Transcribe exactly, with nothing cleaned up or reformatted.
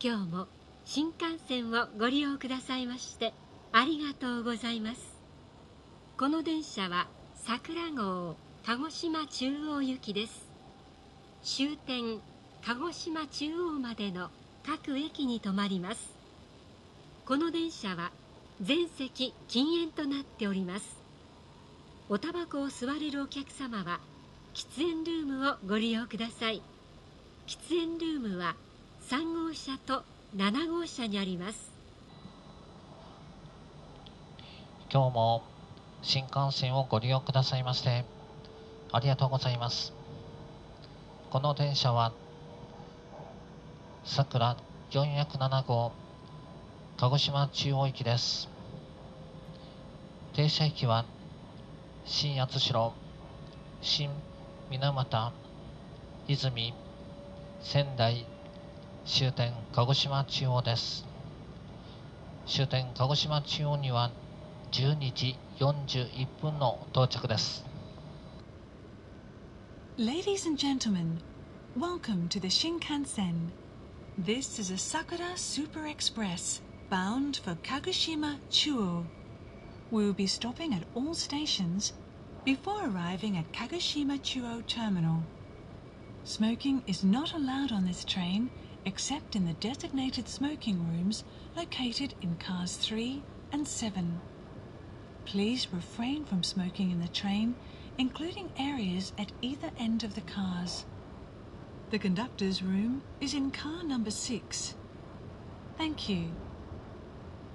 今日も新幹線をご利用くださいましてありがとうございます。この電車は桜号鹿児島中央行きです。終点鹿児島中央までの各駅に停まります。この電車は全席禁煙となっております。おタバコを吸われるお客様は喫煙ルームをご利用ください。喫煙ルームはさん号車となな号車にあります。 今日も新幹線をご利用くださいましてありがとうございます。この電車はさくらよんひゃくなな号鹿児島中央行きです。停車駅は新八代、新水俣、泉、仙台、終点鹿児島中央です。終点鹿児島中央にはじゅうにじよんじゅういっぷんの到着です。 Ladies and gentlemen, welcome to the Shinkansen. This is a Sakura Super Express bound for Kagoshima Chuo. We will be stopping at all stations before arriving at Kagoshima Chuo Terminal. Smoking is not allowed on this train except in the designated smoking rooms located in cars three and seven. Please refrain from smoking in the train, including areas at either end of the cars. The conductor's room is in car number six. Thank you.